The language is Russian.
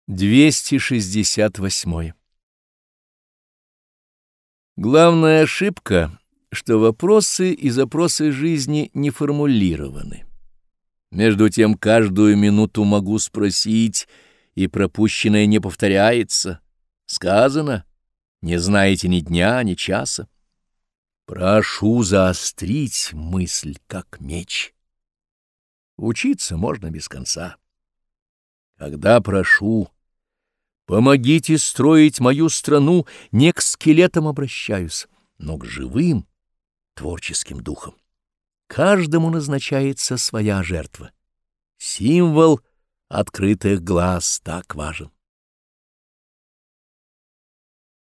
268. Главная ошибка, что вопросы и запросы жизни не формулированы. Между тем каждую минуту могу спросить, и пропущенное не повторяется. Сказано: не знаете ни дня, ни часа. Прошу заострить мысль, как меч. Учиться можно без конца. Когда прошу: помогите строить мою страну, не к скелетам обращаюсь, но к живым творческим духам. Каждому назначается своя жертва. Символ открытых глаз так важен.